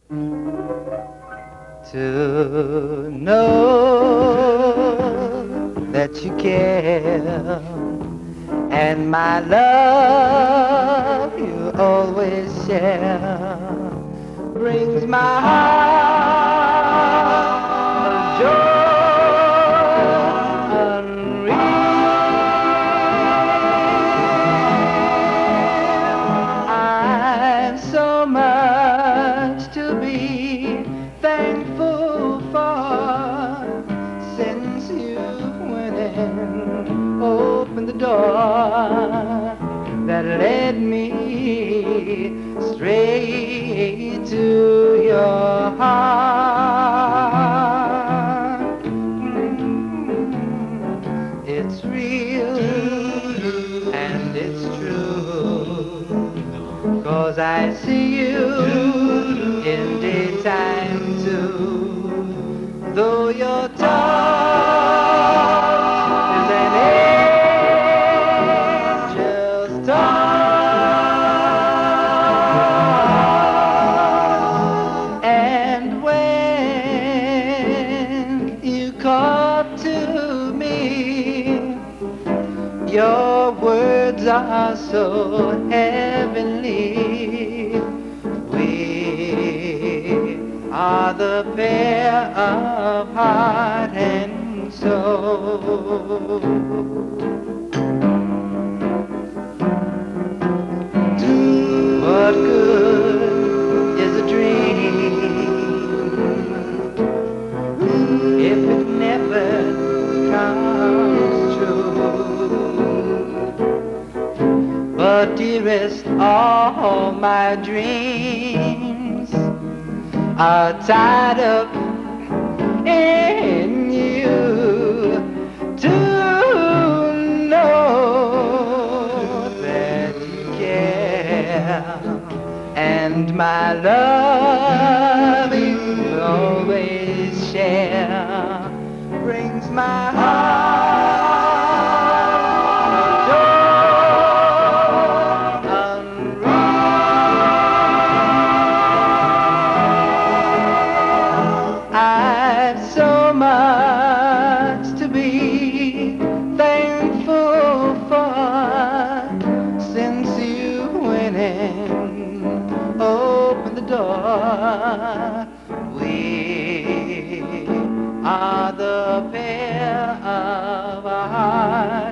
To know that you care and my love you always share brings my heart joy unreal. I've so much to be thankful for since you went and opened the door that led me straight to your heart. It's real and it's true, 'cause I see you in daytime too. Though your touch is an angel's touch, and when you call to me, your words are so heavenly. We are the pair of heart and soul. What good is a dream if it never comes true? But dearest, all my dreams are tied up in you. To know that you care and my love you always share brings my heart joy unreal. I've so much to be thankful for since you went and opened the door. We are the pair of our hearts